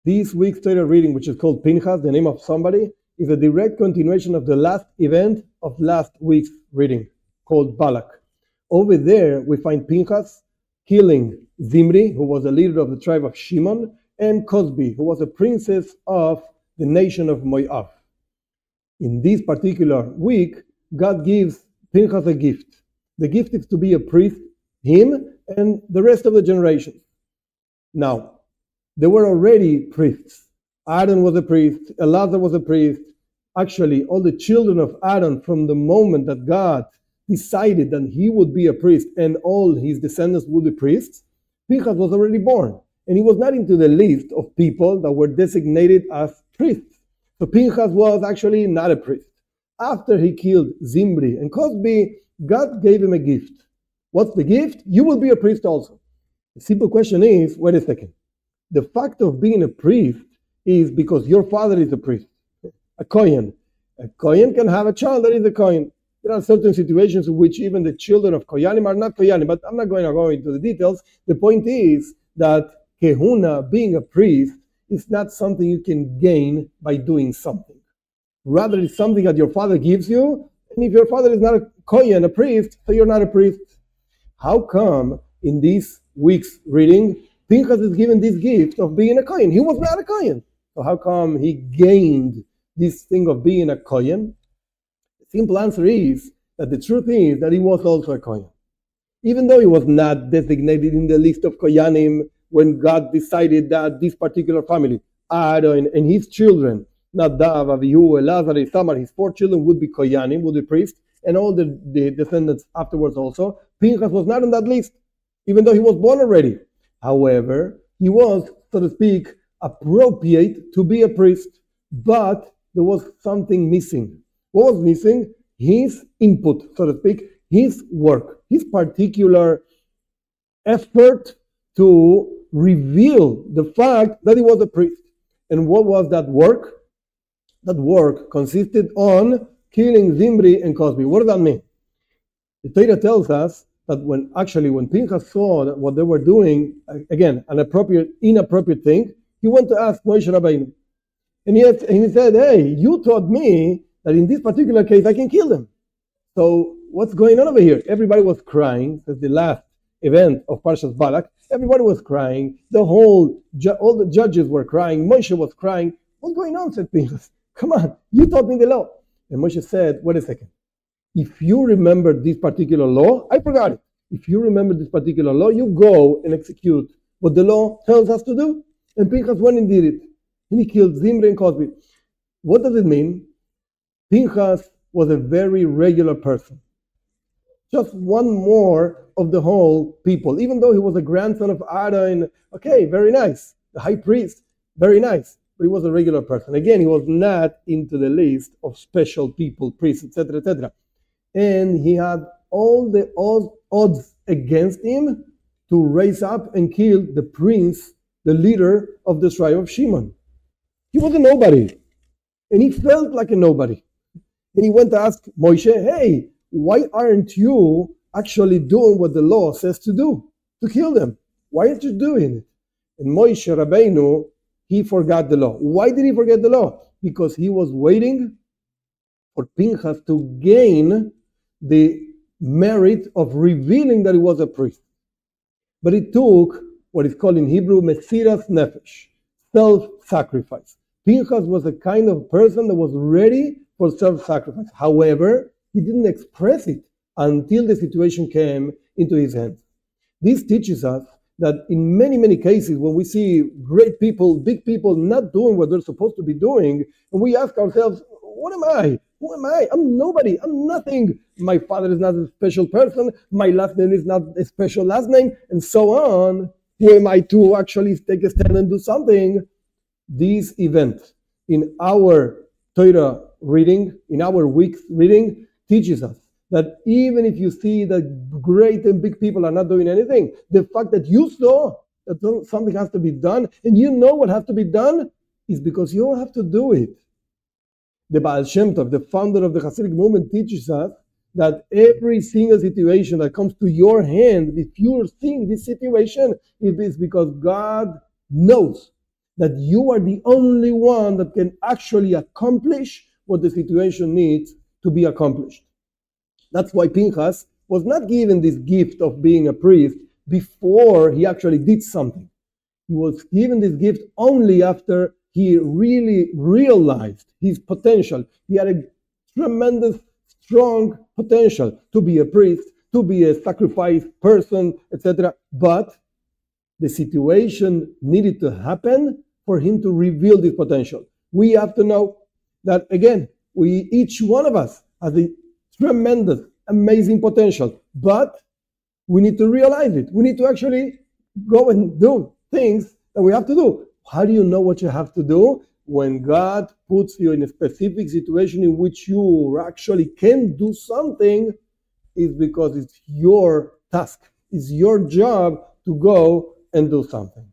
This week's Torah reading, which is called Pinchas, the name of somebody, is a direct continuation of the last event of last week's reading, called Balak. Over there, we find Pinchas killing Zimri, who was a leader of the tribe of Shimon, and Cosbi, who was a princess of the nation of Moab. In this particular week, God gives Pinchas a gift. The gift is to be a priest, him and the rest of the generation. Now, there were already priests. Aaron was a priest, Elazar was a priest. Actually, all the children of Aaron, from the moment that God decided that he would be a priest and all his descendants would be priests, Pinchas was already born. And he was not into the list of people that were designated as priests. So Pinchas was actually not a priest. After he killed Zimri and Cosbi, God gave him a gift. What's the gift? You will be a priest also. The simple question is, wait a second. The fact of being a priest is because your father is a priest, a Kohen. A Kohen can have a child that is a Kohen. There are certain situations in which even the children of Kohanim are not Kohanim, but I'm not going to go into the details. The point is that Kehuna, being a priest, is not something you can gain by doing something. Rather, it's something that your father gives you, and if your father is not a Kohen, a priest, so you're not a priest. How come in this week's reading, Pinchas is given this gift of being a Kohen? He was not a Kohen. So how come he gained this thing of being a Kohen? The simple answer is that the truth is that he was also a Kohen. Even though he was not designated in the list of Kohanim when God decided that this particular family, Aaron and his children, Nadav, Avihu, Elazar, Itamar, his 4 children would be Kohanim, would be priests, and all the descendants afterwards also, Pinchas was not on that list, even though he was born already. However, he was, so to speak, appropriate to be a priest, but there was something missing. What was missing? His input, so to speak, his work, his particular effort to reveal the fact that he was a priest. And what was that work? That work consisted on killing Zimri and Cosbi. What does that mean? The Torah tells us that when Pinchas saw that what they were doing, again, an inappropriate thing, he went to ask Moshe Rabbeinu. And he said, hey, you taught me that in this particular case I can kill them. So what's going on over here? Everybody was crying. That's the last event of Parshas Balak. Everybody was crying. All the judges were crying. Moshe was crying. What's going on? Said Pinchas. Come on, you taught me the law. And Moshe said, wait a second. If you remember this particular law, I forgot it. If you remember this particular law, you go and execute what the law tells us to do. And Pinchas went and did it. And he killed Zimri and Cosbi. What does it mean? Pinchas was a very regular person. Just one more of the whole people. Even though he was a grandson of Aaron, okay, very nice. The high priest, very nice. But he was a regular person. Again, he was not into the list of special people, priests, etc., etc. And he had all the odds against him to raise up and kill the prince, the leader of the tribe of Shimon. He was a nobody. And he felt like a nobody. And he went to ask Moshe, hey, why aren't you actually doing what the law says to do? To kill them. Why aren't you doing it? And Moshe Rabbeinu, he forgot the law. Why did he forget the law? Because he was waiting for Pinchas to gain the merit of revealing that he was a priest. But it took what is called in Hebrew Mesiras Nefesh, self-sacrifice. Pinchas was a kind of person that was ready for self-sacrifice. However, he didn't express it until the situation came into his hands. This teaches us that in many, many cases, when we see great people, big people not doing what they're supposed to be doing, and we ask ourselves, what am I? Who am I? I'm nobody. I'm nothing. My father is not a special person. My last name is not a special last name, and so on. Who am I to actually take a stand and do something? This event in our Torah reading, in our week's reading, teaches us that even if you see that great and big people are not doing anything, the fact that you saw that something has to be done and you know what has to be done is because you don't have to do it. The Baal Shem Tov, the founder of the Hasidic movement, teaches us that every single situation that comes to your hand, if you're seeing this situation, it is because God knows that you are the only one that can actually accomplish what the situation needs to be accomplished. That's why Pinchas was not given this gift of being a priest before he actually did something. He was given this gift only after he really realized his potential. He had a tremendous, strong potential to be a priest, to be a sacrificed person, etc. But the situation needed to happen for him to reveal this potential. We have to know that, again, each one of us has a tremendous, amazing potential, but we need to realize it. We need to actually go and do things that we have to do. How do you know what you have to do? When God puts you in a specific situation in which you actually can do something, is because it's your task. It's your job to go and do something.